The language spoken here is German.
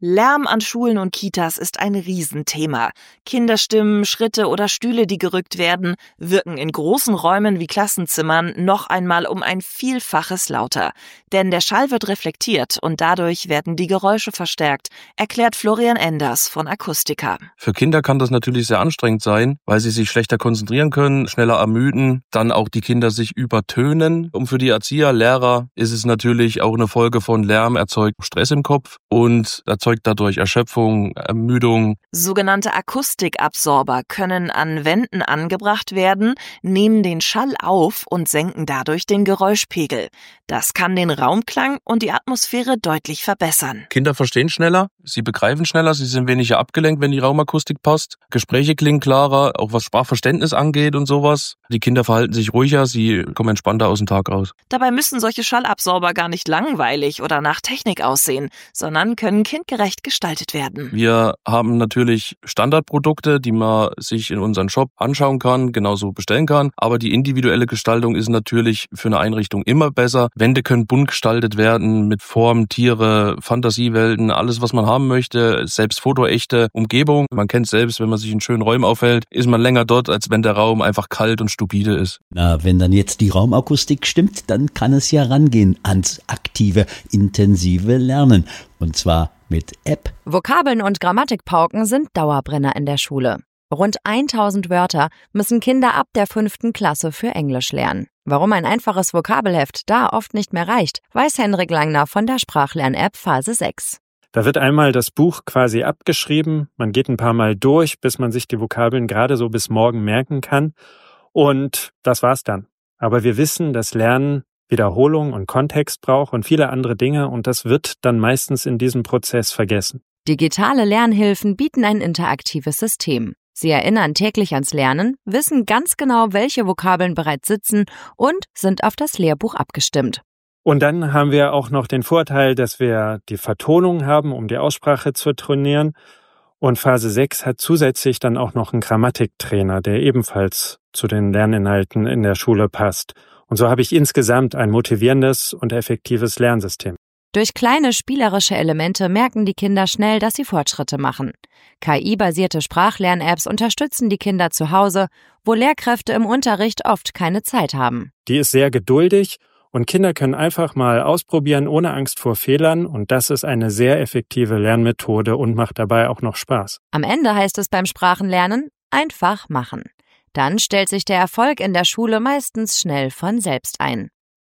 Lärm an Schulen und Kitas ist ein Riesenthema. Kinderstimmen, Schritte oder Stühle, die gerückt werden, wirken in großen Räumen wie Klassenzimmern noch einmal um ein Vielfaches lauter. Denn der Schall wird reflektiert und dadurch werden die Geräusche verstärkt, erklärt Florian Enders von Acoustica. Für Kinder kann das natürlich sehr anstrengend sein, weil sie sich schlechter konzentrieren können, schneller ermüden, dann auch die Kinder sich übertönen. Und für die Erzieher, Lehrer ist es natürlich auch eine Folge von Lärm, erzeugt Stress im Kopf und erzeugt dadurch Erschöpfung, Ermüdung. Sogenannte Akustikabsorber können an Wänden angebracht werden, nehmen den Schall auf und senken dadurch den Geräuschpegel. Das kann den Raumklang und die Atmosphäre deutlich verbessern. Kinder verstehen schneller, sie begreifen schneller, sie sind weniger abgelenkt, wenn die Raumakustik passt. Gespräche klingen klarer, auch was Sprachverständnis angeht und sowas. Die Kinder verhalten sich ruhiger, sie kommen entspannter aus dem Tag raus. Dabei müssen solche Schallabsorber gar nicht langweilig oder nach Technik aussehen, sondern können kindgerecht gestaltet werden. Wir haben natürlich Standardprodukte, die man sich in unseren Shop anschauen kann, genauso bestellen kann. Aber die individuelle Gestaltung ist natürlich für eine Einrichtung immer besser. Wände können bunt gestaltet werden mit Formen, Tiere, Fantasiewelten, alles was man haben möchte. Selbst fotoechte Umgebung. Man kennt selbst, wenn man sich in schönen Räumen aufhält, ist man länger dort, als wenn der Raum einfach kalt und stupide ist. Na, wenn dann jetzt die Raumakustik stimmt, dann kann es ja rangehen ans aktive, intensive Lernen. Und zwar mit App. Vokabeln und Grammatikpauken sind Dauerbrenner in der Schule. Rund 1000 Wörter müssen Kinder ab der 5. Klasse für Englisch lernen. Warum ein einfaches Vokabelheft da oft nicht mehr reicht, weiß Henrik Langner von der Sprachlern-App Phase 6. Da wird einmal das Buch quasi abgeschrieben, man geht ein paar Mal durch, bis man sich die Vokabeln gerade so bis morgen merken kann. Und das war's dann. Aber wir wissen, dass Lernen Wiederholung und Kontext braucht und viele andere Dinge und das wird dann meistens in diesem Prozess vergessen. Digitale Lernhilfen bieten ein interaktives System. Sie erinnern täglich ans Lernen, wissen ganz genau, welche Vokabeln bereits sitzen und sind auf das Lehrbuch abgestimmt. Und dann haben wir auch noch den Vorteil, dass wir die Vertonung haben, um die Aussprache zu trainieren. Und Phase 6 hat zusätzlich dann auch noch einen Grammatiktrainer, der ebenfalls zu den Lerninhalten in der Schule passt. Und so habe ich insgesamt ein motivierendes und effektives Lernsystem. Durch kleine spielerische Elemente merken die Kinder schnell, dass sie Fortschritte machen. KI-basierte Sprachlern-Apps unterstützen die Kinder zu Hause, wo Lehrkräfte im Unterricht oft keine Zeit haben. Die ist sehr geduldig und Kinder können einfach mal ausprobieren ohne Angst vor Fehlern und das ist eine sehr effektive Lernmethode und macht dabei auch noch Spaß. Am Ende heißt es beim Sprachenlernen, einfach machen. Dann stellt sich der Erfolg in der Schule meistens schnell von selbst ein.